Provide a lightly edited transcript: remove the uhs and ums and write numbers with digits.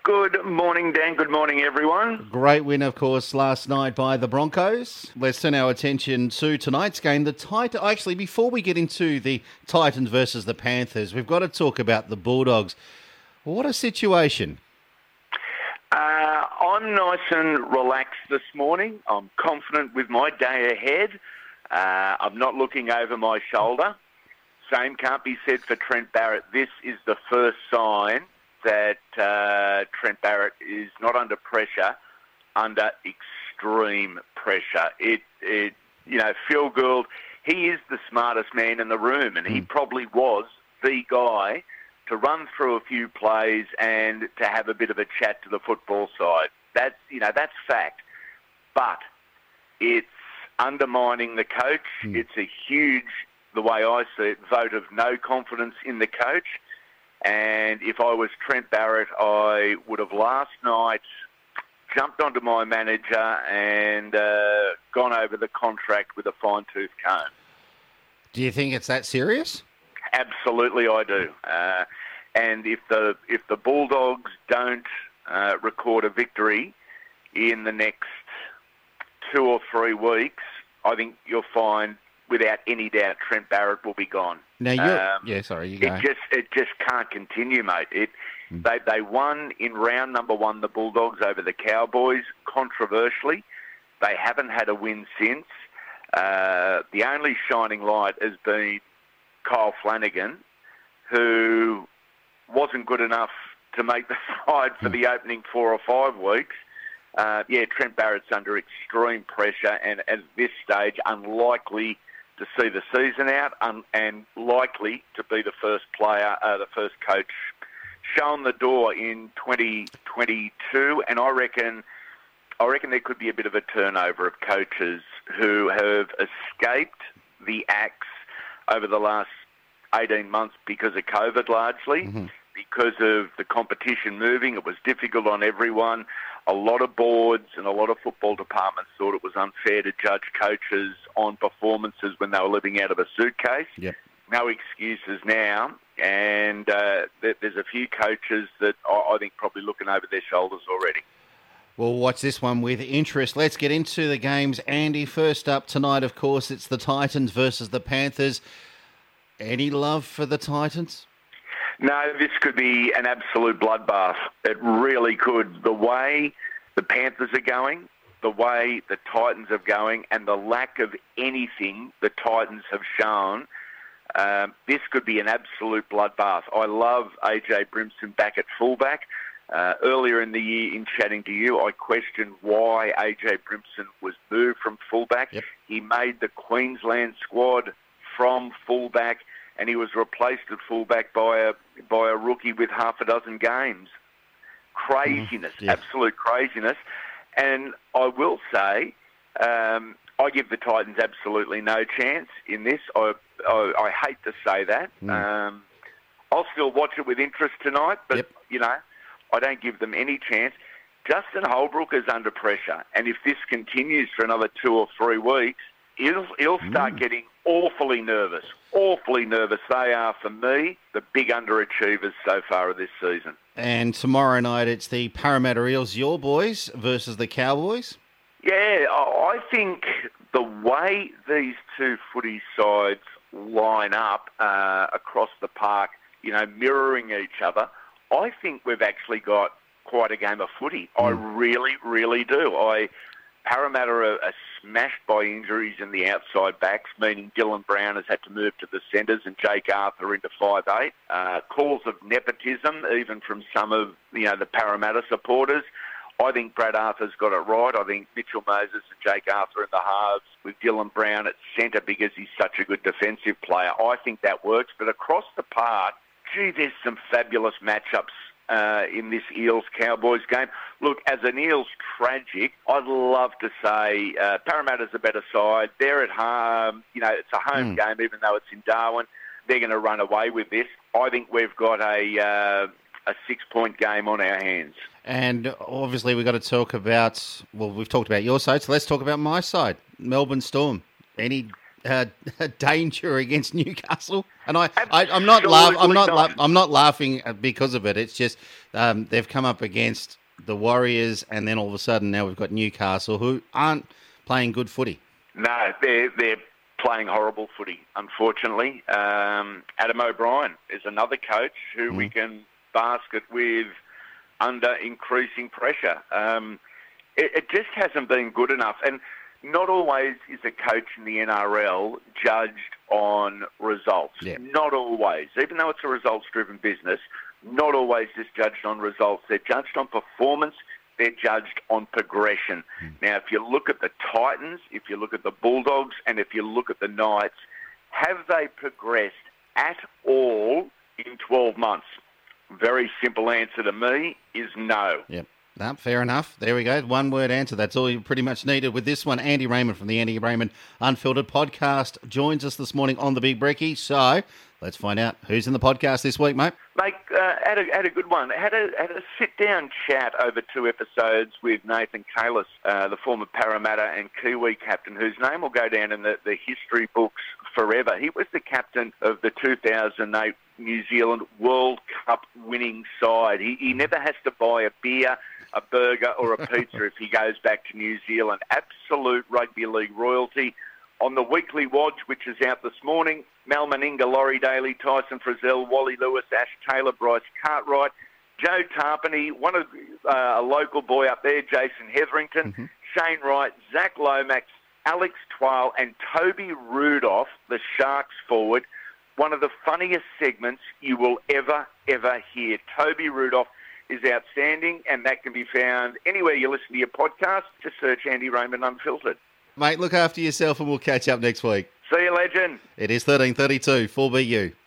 Good morning, Dan. Good morning, everyone. Great win, of course, last night by the Broncos. Let's turn our attention to tonight's game. Actually, before we get into the Titans versus the Panthers, we've got to talk about the Bulldogs. What a situation. I'm nice and relaxed this morning. I'm confident with my day ahead. I'm not looking over my shoulder. Same can't be said for Trent Barrett. This is the first sign that Trent Barrett is not under pressure, under extreme pressure. Phil Gould, he is the smartest man in the room, and he probably was the guy to run through a few plays and to have a bit of a chat to the football side. That's fact. But it's undermining the coach. It's a huge, the way I see it, vote of no confidence in the coach. And if I was Trent Barrett, I would have last night jumped onto my manager and gone over the contract with a fine-tooth comb. Do you think it's that serious? Absolutely, I do. And if the Bulldogs don't record a victory in the next 2 or 3 weeks, I think you'll find, without any doubt, Trent Barrett will be gone. Now, you go. It just can't continue, mate. They won in round number 1, the Bulldogs, over the Cowboys, controversially. They haven't had a win since. The only shining light has been Kyle Flanagan, who wasn't good enough to make the side for the opening 4 or 5 weeks. Trent Barrett's under extreme pressure and at this stage unlikely to see the season out and likely to be the first player, the first coach shown the door in 2022. And I reckon there could be a bit of a turnover of coaches who have escaped the axe over the last 18 months because of COVID largely, because of the competition moving. It was difficult on everyone. A lot of boards and a lot of football departments thought it was unfair to judge coaches on performances when they were living out of a suitcase. Yep. No excuses now. And there's a few coaches that I think probably looking over their shoulders already. We'll watch this one with interest. Let's get into the games. Andy, first up tonight, of course, it's the Titans versus the Panthers. Any love for the Titans? No, this could be an absolute bloodbath. It really could. The way the Panthers are going, the way the Titans are going, and the lack of anything the Titans have shown, this could be an absolute bloodbath. I love AJ Brimson back at fullback. Earlier in the year, in chatting to you, I questioned why AJ Brimson was moved from fullback. Yep. He made the Queensland squad from fullback, and he was replaced at fullback by a rookie with half a dozen games. Craziness, absolute craziness. And I will say, I give the Titans absolutely no chance in this. I hate to say that. I'll still watch it with interest tonight, but, I don't give them any chance. Justin Holbrook is under pressure, and if this continues for another 2 or 3 weeks, he'll start getting awfully nervous. Awfully nervous. They are, for me, the big underachievers so far of this season. And tomorrow night, it's the Parramatta Eels, your boys, versus the Cowboys. Yeah, I think the way these two footy sides line up across the park, mirroring each other, I think we've actually got quite a game of footy. I really, really do. Parramatta are smashed by injuries in the outside backs, meaning Dylan Brown has had to move to the centres and Jake Arthur into 5'8". Calls of nepotism, even from some of the Parramatta supporters. I think Brad Arthur's got it right. I think Mitchell Moses and Jake Arthur in the halves with Dylan Brown at centre because he's such a good defensive player. I think that works. But across the park, there's some fabulous matchups in this Eels-Cowboys game. Look, as an Eels tragic, I'd love to say Parramatta's a better side. They're at home. It's a home game, even though it's in Darwin. They're going to run away with this. I think we've got a 6-point game on our hands. And obviously we've got to talk about, we've talked about your side, so let's talk about my side, Melbourne Storm. Any danger against Newcastle. And I'm not laughing because of it. It's just they've come up against the Warriors, and then all of a sudden now we've got Newcastle, who aren't playing good footy. No, they're playing horrible footy, unfortunately. Adam O'Brien is another coach who we can basket with under increasing pressure. It just hasn't been good enough. And not always is a coach in the NRL judged on results. Yeah. Not always. Even though it's a results-driven business, not always just judged on results. They're judged on performance. They're judged on progression. Now, if you look at the Titans, if you look at the Bulldogs, and if you look at the Knights, have they progressed at all in 12 months? Very simple answer to me is no. Yep. No, fair enough. There we go. One word answer. That's all you pretty much needed with this one. Andy Raymond from the Andy Raymond Unfiltered podcast joins us this morning on the Big Brekkie. So let's find out who's in the podcast this week, mate. Mate, had a good one. Had a sit-down chat over 2 episodes with Nathan Kalis, the former Parramatta and Kiwi captain, whose name will go down in the history books forever. He was the captain of the 2008 New Zealand World Cup winning side. He never has to buy a beer, a burger or a pizza if he goes back to New Zealand. Absolute rugby league royalty. On the Weekly Watch, which is out this morning, Mal Meninga, Laurie Daly, Tyson Frizzell, Wally Lewis, Ash Taylor, Bryce Cartwright, Joe Tarpany, one of a local boy up there, Jason Hetherington, Shane Wright, Zach Lomax, Alex Twal and Toby Rudolph, the Sharks forward. One of the funniest segments you will ever hear. Toby Rudolph is outstanding, and that can be found anywhere you listen to your podcast. Just search Andy Raymond Unfiltered. Mate, look after yourself and we'll catch up next week. See you, legend. It is 13:32 4BU.